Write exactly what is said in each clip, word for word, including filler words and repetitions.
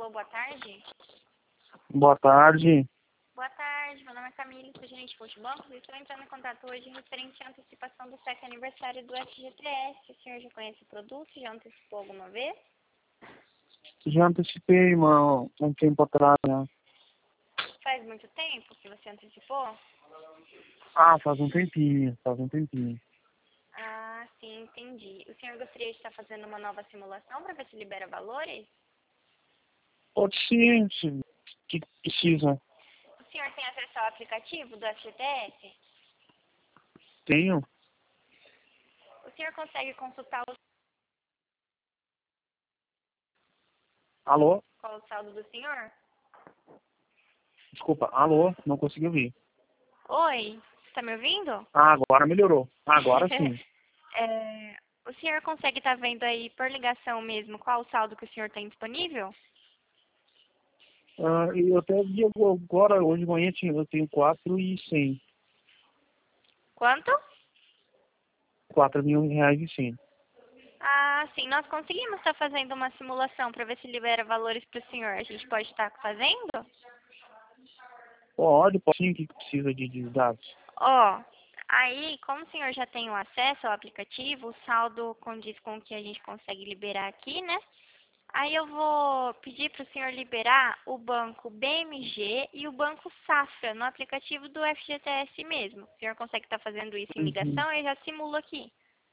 Alô, boa tarde. Boa tarde. Boa tarde, meu nome é Camila, sou gerente de Multibancos e estou entrando em contato hoje referente à antecipação do cheque aniversário do F G T S. O senhor já conhece o produto? Já antecipou alguma vez? Já antecipei uma, um tempo atrás, né? Faz muito tempo que você antecipou? Ah, faz um tempinho, faz um tempinho. Ah, sim, entendi. O senhor gostaria de estar fazendo uma nova simulação para ver se libera valores? Pode ser, se que precisa. O senhor tem acesso ao aplicativo do F G T S? Tenho? O senhor consegue consultar o... Alô? qual o saldo do senhor? Desculpa, alô? Não consegui ouvir. Oi, está me ouvindo? Ah, agora melhorou. Agora sim. É, o senhor consegue estar vendo aí por ligação mesmo qual o saldo que o senhor tem disponível? Ah, e eu até vi agora, hoje de manhã tinha- eu tenho quatro e cem. Quanto? Quatro mil reais e cem. Ah, sim, nós conseguimos estar fazendo uma simulação para ver se libera valores para o senhor. A gente pode estar fazendo? Pode, pode sim, o que que precisa de, de dados? Ó, aí, como o senhor já tem o acesso ao aplicativo, o saldo condiz com o que a gente consegue liberar aqui, né? Aí eu vou pedir para o senhor liberar o banco B M G e o banco Safra no aplicativo do F G T S mesmo. O senhor consegue estar fazendo isso em Uhum. ligação? Eu já simulo aqui.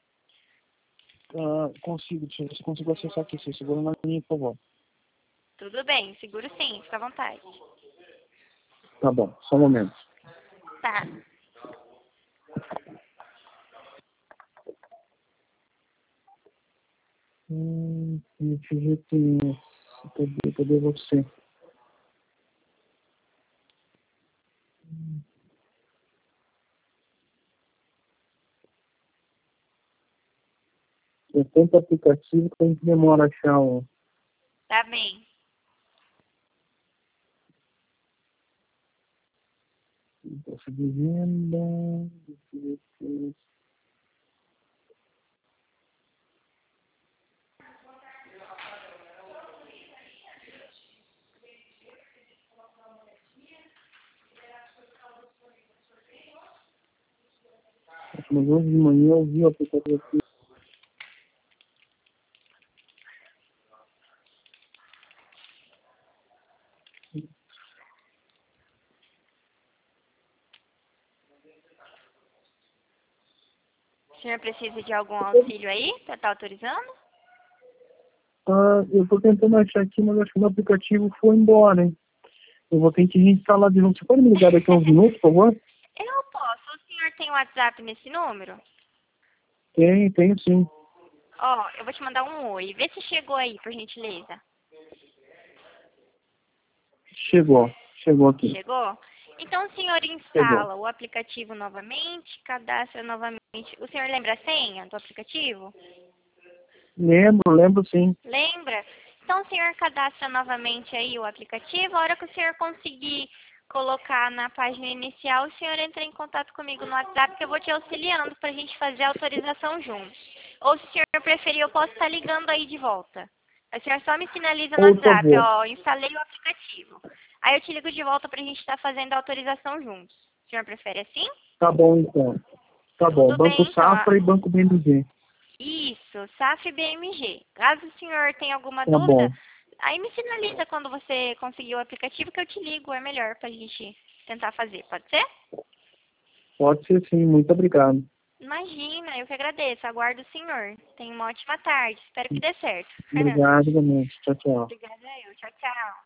Ah, consigo, se você consigo acessar aqui, você segura na linha, por favor. Tudo bem, seguro sim, fica à vontade. Tá bom, só um momento. Tá. Hum, F G T S. Cadê, cadê você? Tem tanto aplicativo que a gente demora a achar um. Tá bem. Imposto de venda. F G T S. Mas hoje de manhã eu vi o aplicativo aqui. O senhor precisa de algum auxílio aí para estar autorizando? Ah, eu tô tentando achar aqui, mas acho que o aplicativo foi embora, hein? Eu vou ter que reinstalar de novo. Você pode me ligar daqui a uns minutos, por favor? Eu posso. O senhor tem WhatsApp nesse número? Tem, tenho sim. Ó, eu vou te mandar um oi. Vê se chegou aí, por gentileza. Chegou, chegou aqui. Chegou? Então o senhor Chegou. instala o aplicativo novamente, cadastra novamente. O senhor lembra a senha do aplicativo? Lembro, lembro sim. Lembra? Então o senhor cadastra novamente aí o aplicativo. A hora que o senhor conseguir colocar na página inicial, o senhor entra em contato comigo no WhatsApp que eu vou te auxiliando para a gente fazer a autorização juntos. Ou se o senhor preferir, eu posso estar ligando aí de volta. O senhor só me sinaliza no Por WhatsApp, favor. ó, instalei o aplicativo. Aí eu te ligo de volta para a gente estar fazendo a autorização juntos. O senhor prefere assim? Tá bom, então. Tá bom. Tudo Banco bem, então. Safra e Banco B M G. Isso, SAF e B M G. Caso o senhor tenha alguma Tá bom. dúvida, aí me sinaliza quando você conseguir o aplicativo que eu te ligo, é melhor pra gente tentar fazer, pode ser? Pode ser sim. Muito obrigado. Imagina, eu que agradeço, aguardo o senhor. Tenha uma ótima tarde, espero que dê certo. Obrigado, realmente. Tchau, tchau. Obrigada eu, tchau, tchau.